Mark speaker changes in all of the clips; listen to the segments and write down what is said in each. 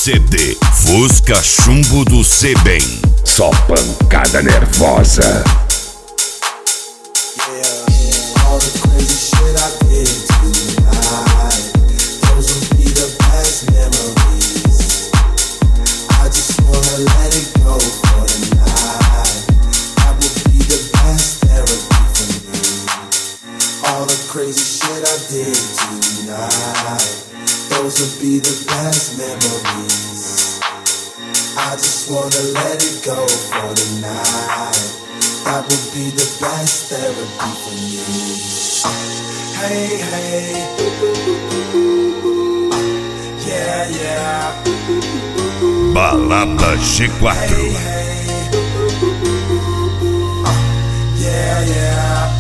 Speaker 1: CD Fusca Chumbo do Sebem.
Speaker 2: Só pancada nervosa.
Speaker 3: Crazy shit I did tonight. Those will be the best memories. I just wanna let it go for the night. That would be the best therapy for me. Hey, hey. Yeah, yeah.
Speaker 1: Balada G4.
Speaker 3: Hey, hey. Yeah, yeah.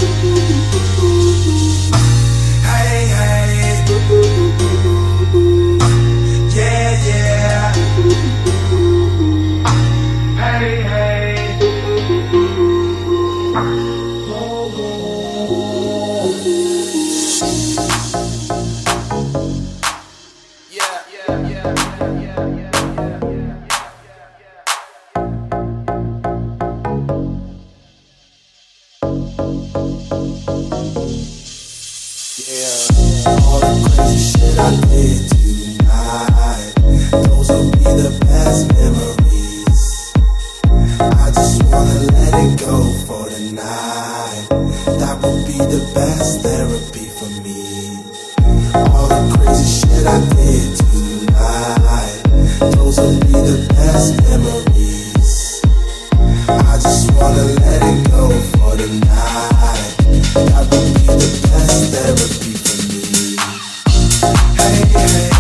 Speaker 3: All the crazy shit I did tonight, those will be the best memories. I just wanna let it go for the night. That would be the best therapy for me. All the crazy shit I did tonight, those will be the best memories. I just wanna let it go for the night. That would be the best therapy for me. Hey, hey.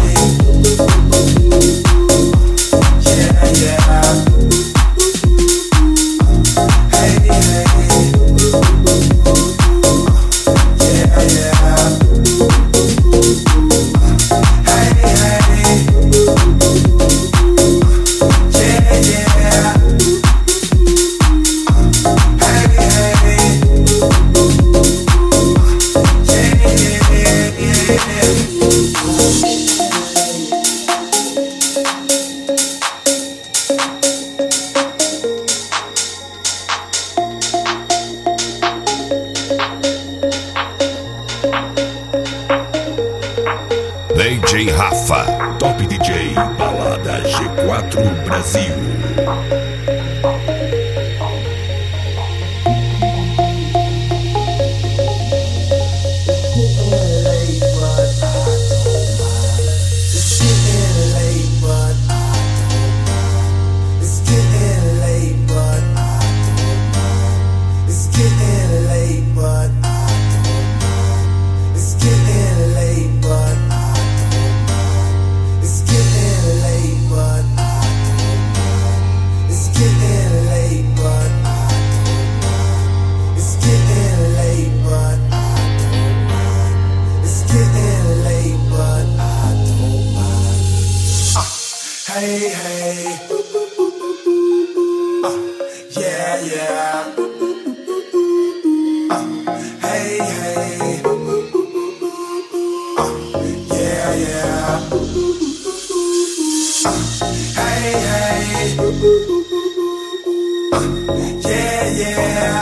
Speaker 3: Yeah, yeah. Hey, hey. Yeah, yeah. Hey, hey. Yeah, yeah.
Speaker 1: DJ Rafa, Top DJ, Balada G4 Brasil. Hey, hey. Yeah, yeah. Hey, hey. Yeah, yeah. Hey, hey. Yeah, yeah.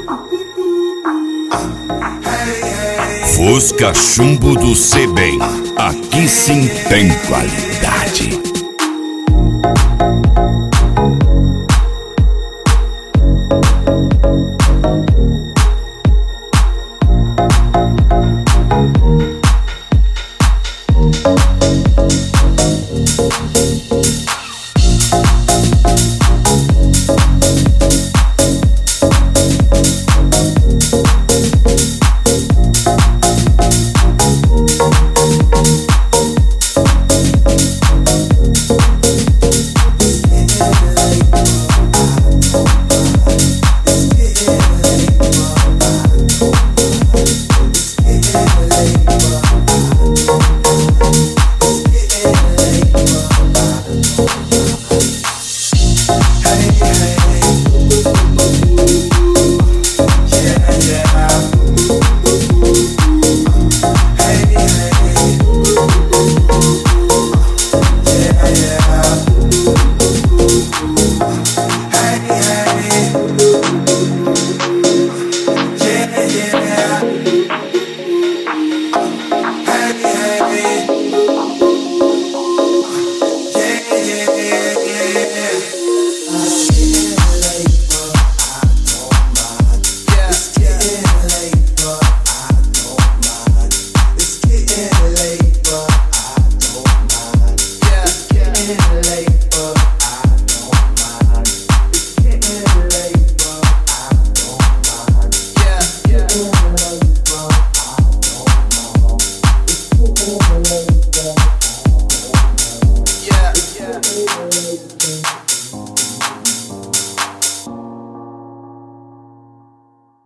Speaker 1: Hey, hey. Fusca Chumbo do Sebem. Aqui sim tem qualidade.
Speaker 3: It's getting late. yeah.